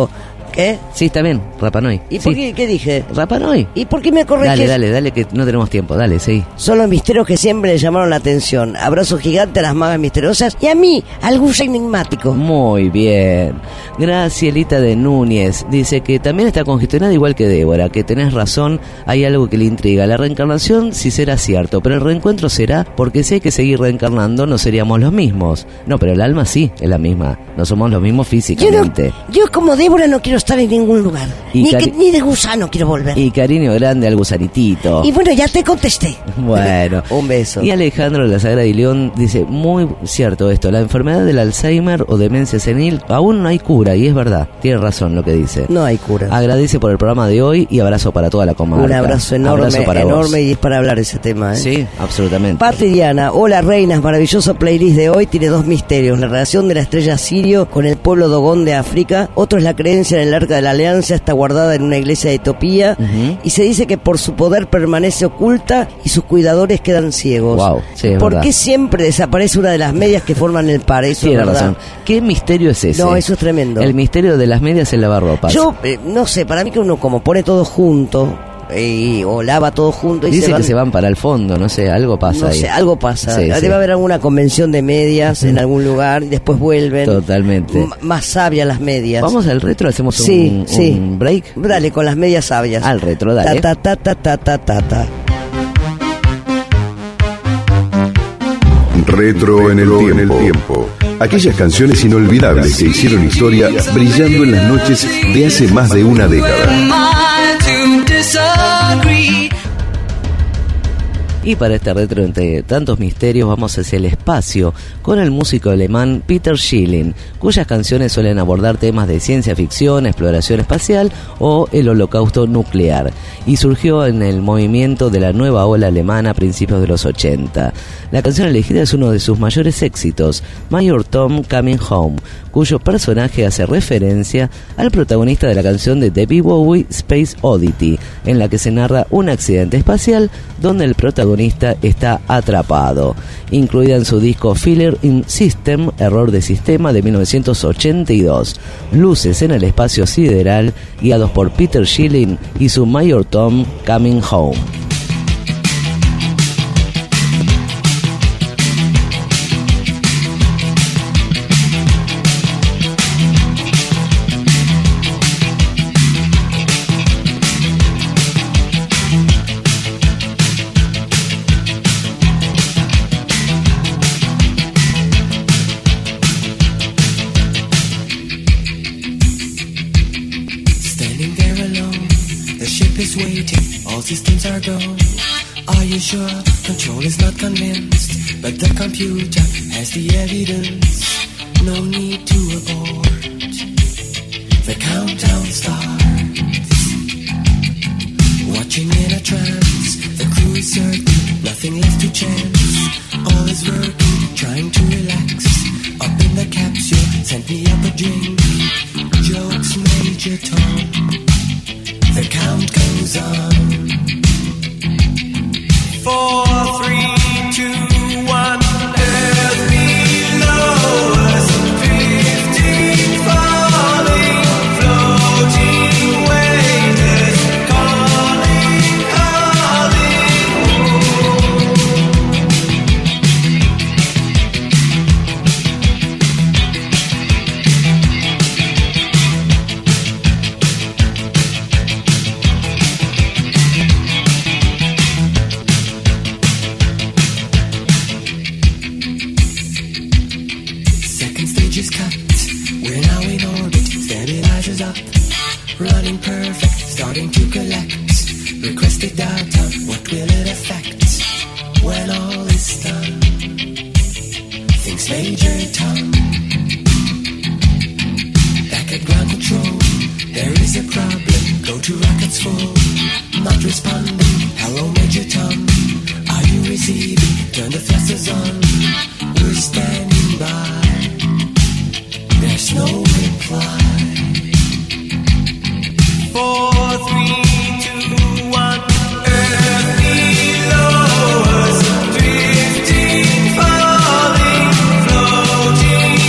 ¿Qué? Sí, está bien, Rapa Nui. ¿Y por qué? ¿Qué dije? Rapa Nui. ¿Y por qué me corregís? Dale, que no tenemos tiempo. Dale, sí. Son los misterios que siempre le llamaron la atención. Abrazo gigante a las magas misteriosas y a mí, al gusto enigmático. Muy bien. Gracielita de Núñez dice que también está congestionada igual que Débora, que tenés razón, hay algo que le intriga. La reencarnación sí será cierto, pero el reencuentro será porque si hay que seguir reencarnando no seríamos los mismos. No, pero el alma sí es la misma. No somos los mismos físicamente. Yo como Débora no quiero estar en ningún lugar. Ni de gusano quiero volver. Y cariño grande al gusanitito. Y bueno, ya te contesté. Bueno. Un beso. Y Alejandro de la Sagrada y León dice, muy cierto esto, la enfermedad del Alzheimer o demencia senil aún no hay cura, y es verdad, tiene razón lo que dice. No hay cura. Agradece por el programa de hoy y abrazo para toda la comarca. Un abrazo enorme, abrazo para enorme vos. Y es para hablar ese tema, ¿eh? Sí, absolutamente. Pati Diana, hola reinas, maravilloso playlist de hoy, tiene dos misterios, la relación de la estrella Sirio con el pueblo Dogón de África, otro es la creencia en el Arca de la Alianza, está guardada en una iglesia de Etiopía, y se dice que por su poder permanece oculta y sus cuidadores quedan ciegos. Wow, sí, es ¿Por verdad. qué siempre desaparece una de las medias que forman el par? Eso Tiene es verdad. razón. ¿Qué misterio es ese? No, eso es tremendo. El misterio de las medias en lavarropas. Yo, no sé, para mí que uno como pone todo junto, o lava todo junto y dice que se van para el fondo, no sé, algo pasa no ahí. sé, algo pasa. Sí, Debe sí. haber alguna convención de medias en algún lugar y después vuelven. Totalmente. Más sabias las medias. Vamos al retro, hacemos un break. Dale, con las medias sabias. Al retro, dale. Ta ta ta ta ta ta ta. Retro en el tiempo. Aquellas canciones inolvidables que hicieron historia brillando en las noches de hace más de una década. Y para este retro entre tantos misterios vamos hacia el espacio con el músico alemán Peter Schilling, cuyas canciones suelen abordar temas de ciencia ficción, exploración espacial o el holocausto nuclear, y surgió en el movimiento de la nueva ola alemana a principios de los 80. La canción elegida es uno de sus mayores éxitos, Major Tom Coming Home, cuyo personaje hace referencia al protagonista de la canción de David Bowie, Space Oddity, en la que se narra un accidente espacial donde el protagonista está atrapado. Incluida en su disco Failure in System, Error de Sistema, de 1982. Luces en el espacio sideral, guiados por Peter Schilling y su Major Tom Coming Home. Systems are down. Are you sure? Control is not convinced, but the computer has the evidence. No need to abort. The countdown starts. Watching in a trance, the crew is certain, nothing left to chance. All is working, trying to relax. Up in the capsule, sent me up a drink. Jokes, Major Tom. The count goes on. 4, 3, 2, 1. Earth below us, 15 falling, floating waiters, calling, calling home. Is cut. We're now in orbit, stabilizers up, running perfect, starting to collect requested data. What will it affect when all is done? Thinks Major Tom. Back at ground control, there is a problem. Go to rockets full, not responding. Hello, Major Tom. Are you receiving? Turn the thrusters on. We're standing by. There's no reply. 4, 3, 2, 1. Earth below us, drifting, falling, floating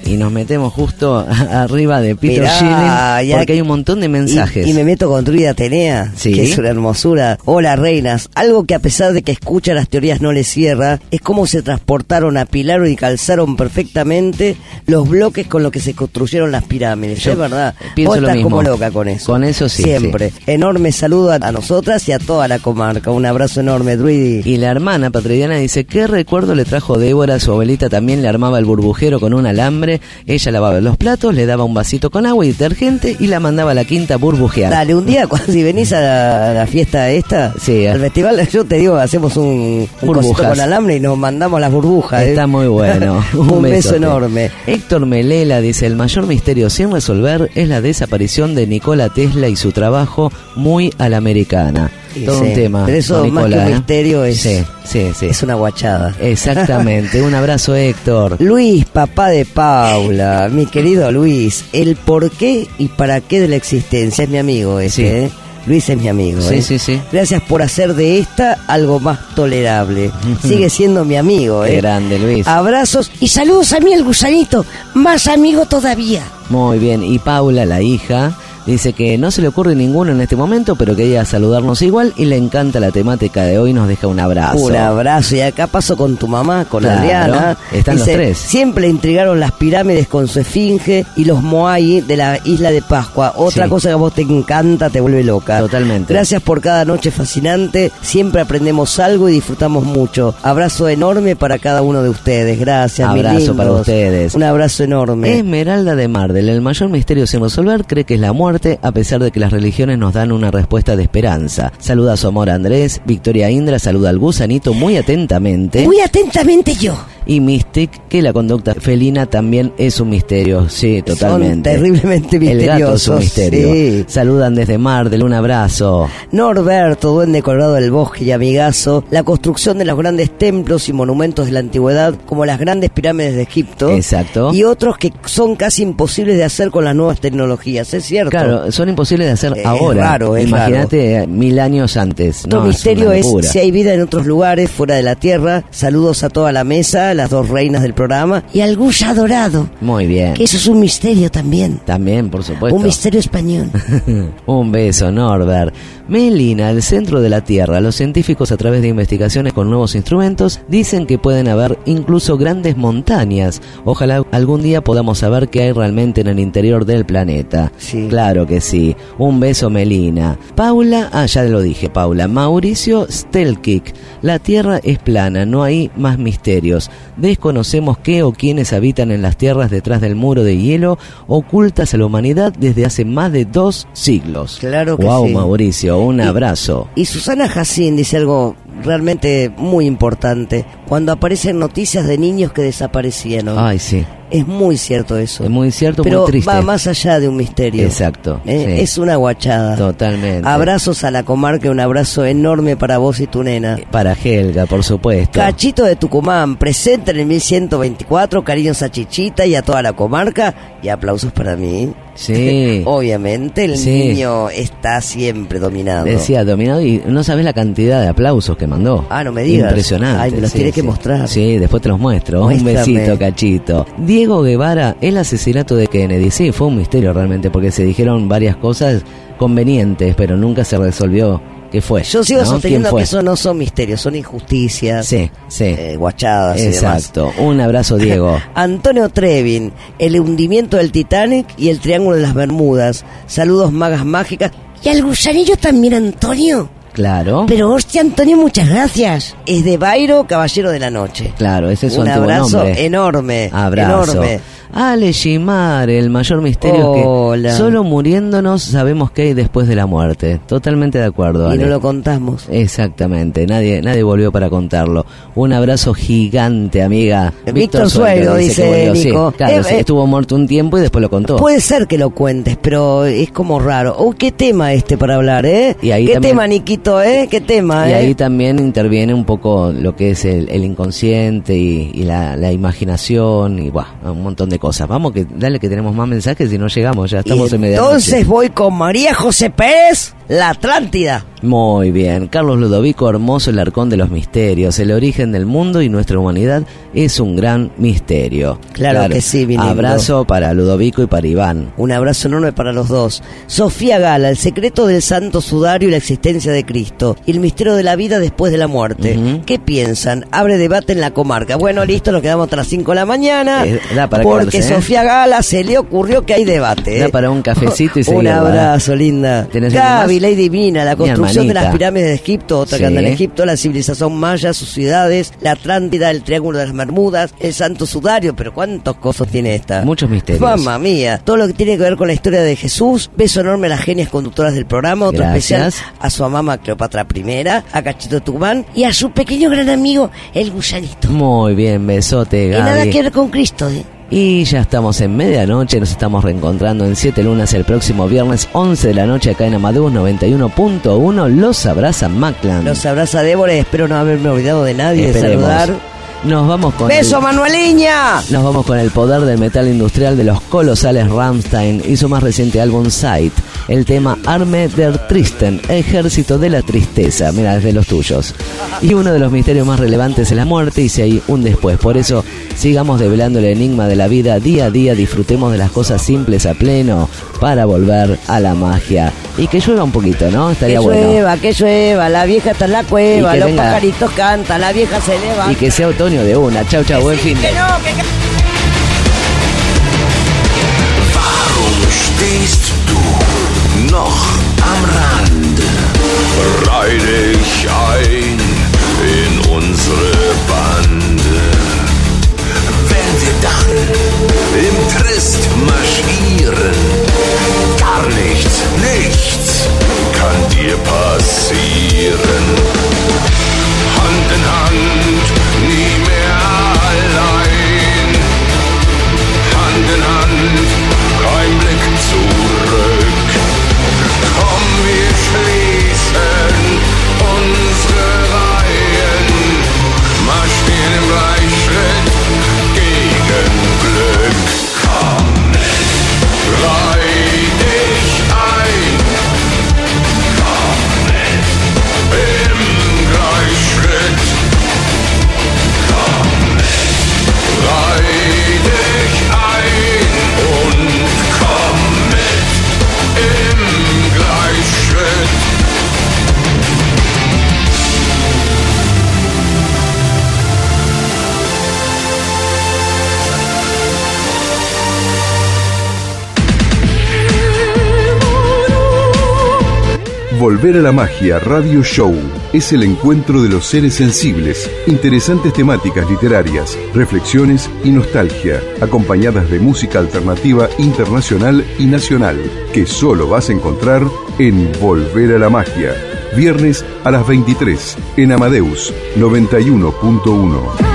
y nos metemos justo arriba de Peter Mirá, Schilling, porque hay un montón de mensajes. Y me meto con Trudy Atenea, ¿Sí? Que es una hermosura. Hola, reinas. Algo que a pesar de que escucha las teorías no le cierra, es cómo se transportaron, apilaron y calzaron perfectamente los bloques con los que se construyeron las pirámides. Yo es verdad. pienso Vos lo estás mismo. como loca con eso. Con eso sí. Siempre. Sí. Enorme saludo a nosotras y a toda la comarca. Un abrazo enorme, Trudy. Y la hermana Patridiana dice, ¿qué recuerdo le trajo Débora? Su abuelita también le armaba el burbujero con un alambre, ella lavaba los platos, le daba un vasito con agua y detergente y la mandaba a la quinta a burbujear. Dale, un día si venís a la fiesta esta, sí, al festival, yo te digo, hacemos un cosito con alambre y nos mandamos las burbujas. Está muy bueno. Un beso enorme. Héctor Melela dice, el mayor misterio sin resolver es la desaparición de Nikola Tesla y su trabajo muy a la americana. Sí, todo sí. un tema. Pero eso, Nicola, más que un misterio, es, sí. es una guachada. Exactamente. Un abrazo, Héctor. Luis, papá de Paula, mi querido Luis, el por qué y para qué de la existencia. Es mi amigo ese, ¿eh? Luis es mi amigo. Sí. Gracias por hacer de esta algo más tolerable. Sigue siendo mi amigo. Qué grande, Luis. Abrazos y saludos a mí, el gusanito, más amigo todavía. Muy bien. Y Paula, la hija, dice que no se le ocurre ninguno en este momento, pero quería saludarnos igual y le encanta la temática de hoy. Nos deja un abrazo. Un abrazo. Y acá paso con tu mamá, con Claro, Adriana. están Dice, los tres. Siempre le intrigaron las pirámides con su esfinge y los moai de la isla de Pascua. Otra Sí. cosa que a vos te encanta, te vuelve loca. Totalmente. Gracias por cada noche fascinante. Siempre aprendemos algo y disfrutamos mucho. Abrazo enorme para cada uno de ustedes. Gracias, mis Abrazo lindos. para ustedes. Un abrazo enorme. Esmeralda de Mardel, el mayor misterio sin resolver cree que es la muerte, a pesar de que las religiones nos dan una respuesta de esperanza. Saluda a su amor Andrés. Victoria Indra saluda al gusanito muy atentamente. Muy atentamente yo. Y Mystic, que la conducta felina también es un misterio. Sí, totalmente. Son terriblemente El gato es misteriosos. un misterio. Sí. Saludan desde Mardel, un abrazo. Norberto, duende colorado del bosque y amigazo, la construcción de los grandes templos y monumentos de la antigüedad, como las grandes pirámides de Egipto. Exacto. Y otros que son casi imposibles de hacer con las nuevas tecnologías, ¿es cierto? Claro, son imposibles de hacer ahora. Raro, Imagínate 1000 años antes. Otro misterio es si hay vida en otros lugares fuera de la Tierra. Saludos a toda la mesa, las dos reinas del programa y al Gusha Dorado. Muy bien. Que eso es un misterio también. También, por supuesto. Un misterio español. Un beso, Norbert. Melina, el centro de la Tierra. Los científicos, a través de investigaciones con nuevos instrumentos, dicen que pueden haber incluso grandes montañas. Ojalá algún día podamos saber qué hay realmente en el interior del planeta. Sí. Claro que sí. Un beso, Melina. Paula, ya lo dije, Paula. Mauricio Stelkik. La Tierra es plana, no hay más misterios. Desconocemos qué o quiénes habitan en las tierras detrás del muro de hielo ocultas a la humanidad desde hace más de 2 siglos. Claro que wow, sí. Mauricio, un abrazo. Y Susana Jacín dice algo realmente muy importante. Cuando aparecen noticias de niños que desaparecieron. Ay, sí. Es muy cierto eso. Es muy cierto, pero muy triste. va más allá de un misterio. Exacto. Sí. Es una guachada. Totalmente. Abrazos a la comarca, un abrazo enorme para vos y tu nena. Para Helga, por supuesto. Cachito de Tucumán, presente en el 1124, cariños a Chichita y a toda la comarca, y aplausos para mí. Sí. Obviamente el Sí. niño está siempre dominado. Decía dominado y no sabes la cantidad de aplausos que mandó. Ah, no me digas. Impresionante. Ay, me los tienes que mostrar. Sí, después te los muestro. Muéstrame. Un besito, Cachito. Diego Guevara, el asesinato de Kennedy. Sí, fue un misterio realmente porque se dijeron varias cosas convenientes, pero nunca se resolvió qué fue. Yo sigo ¿no? sosteniendo ¿Quién fue? que eso no son misterios, son injusticias. Sí, sí. Guachadas Exacto. y demás. Un abrazo, Diego. Antonio Trevin, el hundimiento del Titanic y el Triángulo de las Bermudas. Saludos, magas mágicas. Y al gusanillo también, Antonio. Claro. Pero hostia, Antonio, muchas gracias. Es de Bairo, Caballero de la Noche. Claro, ese es su Un antiguo abrazo nombre. enorme. Abrazo. Enorme. Ale Shimar, el mayor misterio Hola. que solo muriéndonos sabemos qué hay después de la muerte. Totalmente de acuerdo, Y Ale. no lo contamos. Exactamente, nadie volvió para contarlo. Un abrazo gigante, amiga. Víctor Suegro, dice que volvió. Nico. Sí, claro, sí, estuvo muerto un tiempo y después lo contó. Puede ser que lo cuentes, pero es como raro. ¿Qué tema para hablar, Y ahí ¿Qué también- tema, Niquito, ¿Qué tema, Y ahí también interviene un poco lo que es el inconsciente y la imaginación y un montón de cosas. Dale que tenemos más mensajes y no llegamos, ya estamos en media Entonces noche. voy con María José Pérez. La Atlántida. Muy bien, Carlos Ludovico Hermoso, el arcón de los misterios, el origen del mundo y nuestra humanidad es un gran misterio. Claro que sí, mi lindo. Abrazo para Ludovico y para Iván. Un abrazo enorme para los dos. Sofía Gala, el secreto del santo sudario y la existencia de Cristo, y el misterio de la vida después de la muerte. ¿Qué piensan? Abre debate en la comarca. Bueno, listo, nos quedamos hasta las 5 de la mañana, porque quedarse, Sofía Gala se le ocurrió que hay debate. Da para un cafecito y seguir. Un abrazo, linda. Gaby, ley divina, la construcción de las pirámides de Egipto, otra que anda en Egipto, la civilización maya, sus ciudades, la Atlántida, el Triángulo de las Bermudas, el Santo Sudario, pero ¿cuántos cosas tiene esta? Muchos misterios. Mamma mía, todo lo que tiene que ver con la historia de Jesús. Beso enorme a las genias conductoras del programa, otro especial a su mamá Cleopatra I, a Cachito Tucumán y a su pequeño gran amigo, el Gusanito. Muy bien, besote, Gaby. Y nada que ver con Cristo, Y ya estamos en medianoche, nos estamos reencontrando en 7 lunas el próximo viernes 11 de la noche acá en Amadeus 91.1. Los abraza Maclan. Los abraza Débora, espero no haberme olvidado de nadie. Esperemos. De saludar. Nos vamos con ¡Beso, Manueliña! Nos vamos con el poder del metal industrial de los colosales Rammstein y su más reciente álbum Sight, el tema Arme der Tristen, Ejército de la Tristeza, mira, es de los tuyos. Y uno de los misterios más relevantes es la muerte y si hay un después. Por eso sigamos develando el enigma de la vida día a día, disfrutemos de las cosas simples a pleno para volver a la magia. Y que llueva un poquito, ¿no? Estaría bueno. Que llueva, la vieja está en la cueva, los pajaritos cantan, la vieja se eleva. Y que sea otoño de una. Chau, chau, buen fin de... Warum stehst du noch am Rand? Reih dich ein in unsere Bande. Wenn wir dann im Trist marschieren, gar nichts kann dir passieren. Hand in Hand, nie mehr allein. Hand in Hand, kein Blick zurück. Komm, wir schließen unsere Reihen, marschieren im Gleichschritt gegen Glück. Komm mit, reih dich ein. Komm mit, im Gleichschritt. Komm mit, reih dich ein und komm mit im Gleichschritt. Volver a la Magia Radio Show es el encuentro de los seres sensibles, interesantes temáticas literarias, reflexiones y nostalgia, acompañadas de música alternativa internacional y nacional, que solo vas a encontrar en Volver a la Magia, viernes a las 23, en Amadeus 91.1.